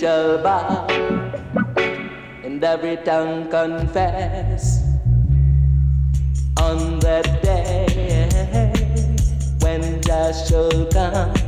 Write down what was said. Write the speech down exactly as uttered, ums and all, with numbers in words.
shall bow, and every tongue confess on that day when Jah shall come.